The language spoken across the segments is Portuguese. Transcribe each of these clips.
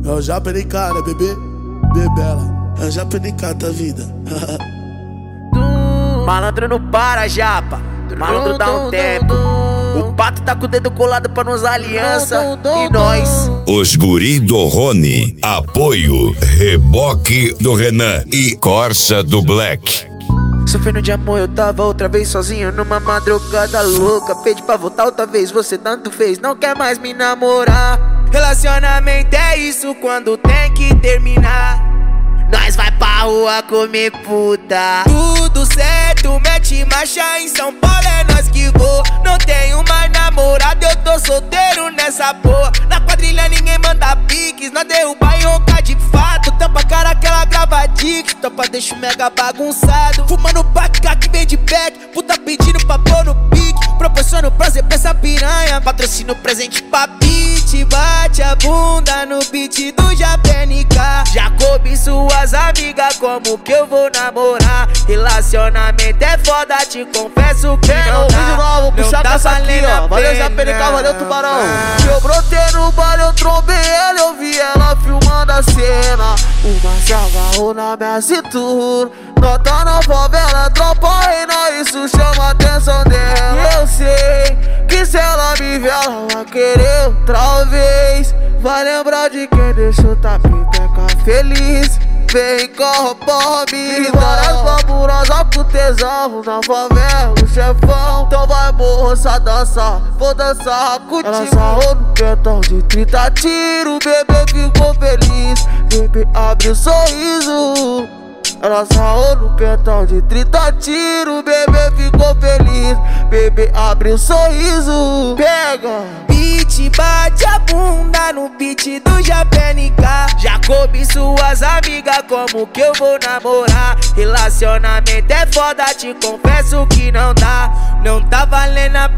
É o Japenicá, né, bebê? Bebela. É o Japenicá da vida. Malandro não para, japa. Malandro dá um tempo. O pato tá com o dedo colado pra nos aliança. E nós. Os guri do Rony. Apoio Reboque do Renan e Corsa do Black. Sofrendo de amor, eu tava outra vez sozinho numa madrugada louca. Pedi pra voltar outra vez, você tanto fez, não quer mais me namorar. Relacionamento é isso quando tem que terminar. Nós vai pra rua comer puta. Tudo certo, mete marcha em São Paulo, é nós que vou. Não tenho mais namorado, eu tô solteiro nessa porra. Na quadrilha ninguém manda piques, nós derruba e ronca de fato. Tampa a cara que ela grava dicas, topa deixa o mega bagunçado. Fumando baca que vem de back, puta pedindo pra pôr no pique. Proporciona prazer pra essa piranha, patrocínio presente pra beat. Bate a bunda no beat do Japenicá. Jacob suas amigas, como que eu vou namorar? Relacionamento é foda, te confesso que não dá. Vídeo novo, puxar com essa aqui, ó. Valeu Japenicá, valeu Tubarão. Eu brotei no baile, eu trombei ela, eu vi ela filmando a cena. Uma se agarrou na minha cintura. Nota na favela, tropa reina, isso chama a atenção dela. Eu sei que se ela me ver, ela vai querer outra vez. Vai lembrar de quem deixou tapipeca feliz. Vem, corre, várias fabulosas pro tesão. Na favela, o chefão. Então vai, moça, dançar. Vou dançar contigo. Ela sarrou no pentão de 30 tiros. Bebê ficou feliz. Bebê abre o sorriso. Ela sarrou no pentão de 30 tiros. Bebê ficou feliz. Bebê abre o sorriso. Pega! Beat, bate a bunda no beat do Japenicá. Jacob e suas amigas, como que eu vou namorar? Relacionamento é foda, te confesso que não dá. Não tá valendo a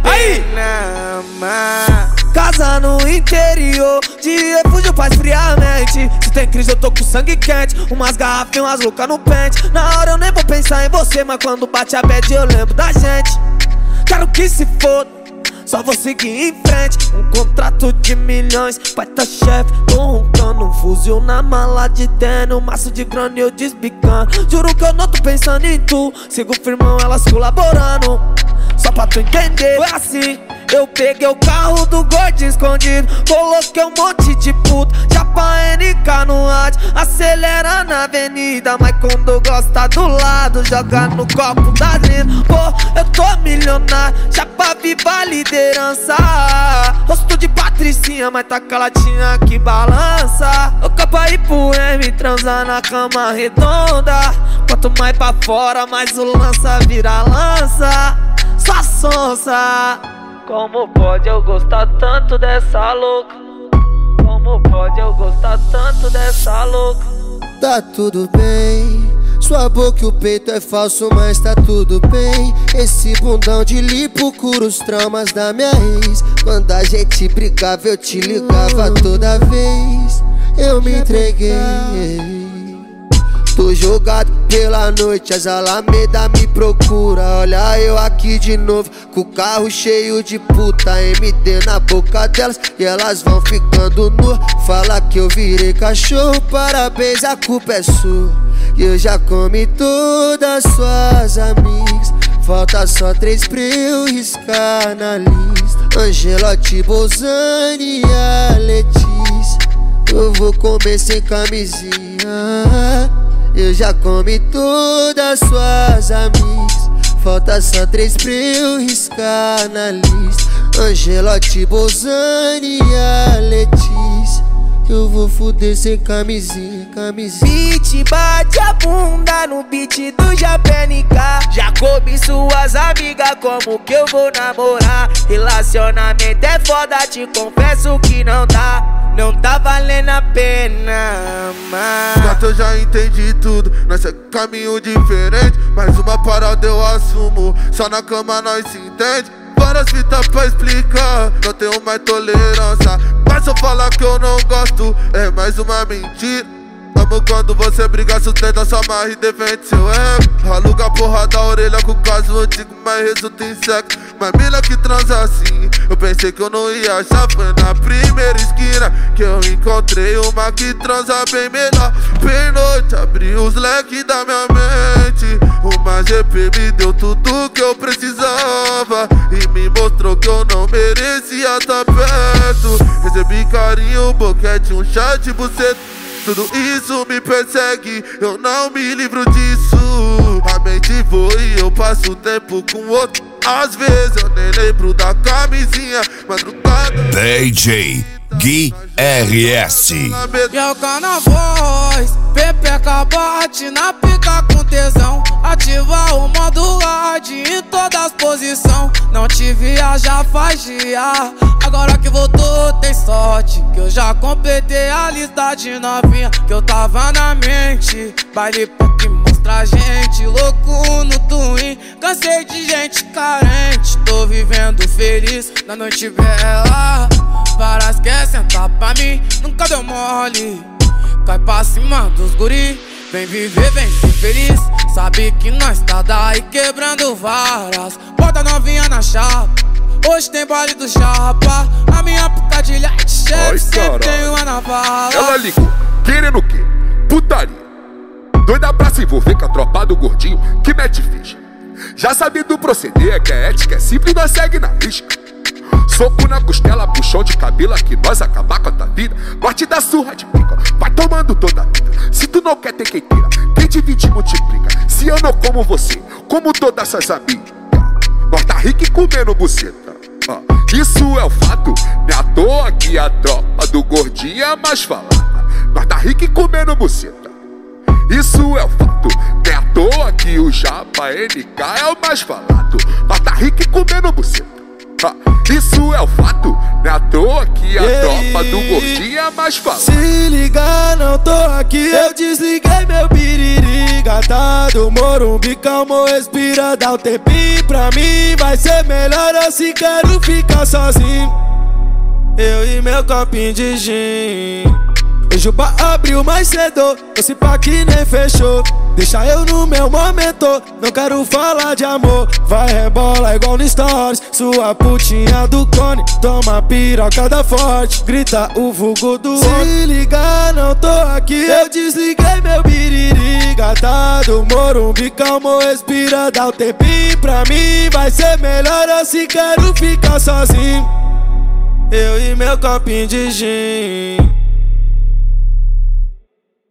pena, amar. Casa no interior, de refúgio pra esfriar a mente. Se tem crise eu tô com sangue quente, umas garrafas e umas loucas no pente. Na hora eu nem vou pensar em você, mas quando bate a bad eu lembro da gente. Quero que se foda, só vou seguir em frente. Um contrato de milhões, pai tá chefe. Tô roncando, um fuzil na mala de terno, um maço de grana e eu desbicando. Juro que eu não tô pensando em tu, sigo firmão, elas colaborando. Só pra tu entender, foi assim. Eu peguei o carro do gordinho escondido, coloquei um monte de puta, Japa NK no rádio, acelera na avenida. Mas quando gosta do lado, joga no copo da linda. Pô, eu tô milionário, Japa viva a liderança. Rosto de patricinha, mas tá caladinha que balança. Eu capa ir pro M, transar na cama redonda. Quanto mais pra fora, mais o lança vira lança. Só sonsa. Como pode eu gostar tanto dessa louca? Como pode eu gostar tanto dessa louca? Tá tudo bem, sua boca e o peito é falso, mas tá tudo bem. Esse bundão de lipo cura os traumas da minha ex. Quando a gente brigava eu te ligava toda vez. Eu me entreguei. Tô jogado pela noite, as alamedas me procura. Olha eu aqui de novo, com o carro cheio de puta. MD na boca delas e elas vão ficando nuas. Fala que eu virei cachorro, parabéns, a culpa é sua. E eu já comi todas suas amigas. Falta só 3 pra eu riscar na lista: Angelotti, Bozani e a Letícia. Eu vou comer sem camisinha. Eu já comi todas suas amigas. Falta só 3 pra eu riscar na lista: Angelotti, Bozani e a Letícia. Eu vou fuder sem camisinha, camisinha. Beat, bate a bunda no beat do Japenicá. Jacob e suas amigas, como que eu vou namorar? Relacionamento é foda, te confesso que não dá. Não tá valendo a pena, amar. Gato, eu já entendi tudo, nós é caminho diferente. Mais uma parada eu assumo, só na cama nós se entende. Várias fitas pra explicar, não tenho mais tolerância. Mas se eu falar que eu não gosto, é mais uma mentira. Amo quando você briga, sustenta sua marra e defende seu ego. Aluga a porra da orelha com o caso antigo, mas resulta em sexo. Mas mina que transa assim, eu pensei que eu não ia achar. Foi na primeira esquina que eu entendi. encontrei uma que transa bem melhor. Bem noite, abri os leques da minha mente. Uma GP me deu tudo que eu precisava e me mostrou que eu não merecia estar perto. Recebi carinho, boquete, um chat, buceta. Tudo isso me persegue, eu não me livro disso. A mente voa e eu passo tempo com outro. Às vezes eu nem lembro da camisinha. Madrugada DJ Gui RS. E é o Canavoz, pepeca bate na pica com tesão. Ativa o modo hard em todas as posições. Não te viaja, faz dia. Agora que voltou tem sorte, que eu já completei a lista de novinha que eu tava na mente. Baile pra que mostra a gente, louco no twin. Cansei de gente carente, tô vivendo feliz na noite bela. Várias quer sentar pra mim, nunca deu mole. Cai pra cima dos guri, vem viver, vem ser feliz. Sabe que nós tá daí quebrando varas. Bota novinha na chapa, hoje tem baile do chapa. A minha picadilha é de chefe, sempre tem uma na bala. Ela ligou, querendo o quê? Putaria. Doida pra se envolver com a tropa do gordinho que mete ficha. Já sabe do proceder, que a ética é simples, nós segue na risca. Soco na costela, puxão de cabelo, que nós acabar com a tua vida. Corte da surra de pica, vai tomando toda a vida. Se tu não quer ter quem queira, quem divide multiplica. Se eu não como você, como todas essas amigas. Nós tá rico e comendo buceta. Isso é o fato, não é à toa que a tropa do gordinho é mais falada. Nós tá rico e comendo buceta. Isso é o fato, não é à toa que o Japa NK é o mais falado. Nós tá rico e comendo buceta. Isso é o fato, não é à toa que a tropa do gordinho é mais falada. Se ligar, não tô aqui, eu desliguei meu biriri. Gatado, Morumbi, calmo, respira, dá um tempinho pra mim. Vai ser melhor assim, quero ficar sozinho. Eu e meu copinho de gin. Hoje o bar abriu mais cedo, esse pack nem fechou. Deixa eu no meu momento, não quero falar de amor. Vai rebola igual no Stories, sua putinha do cone. Toma piroca da forte, grita o vulgo do outro. Se ligar, não tô aqui, eu desliguei meu biriri. Gatado, Morumbi, calmo, respira, dá um tempinho pra mim. Vai ser melhor assim, quero ficar sozinho. Eu e meu copinho de gin.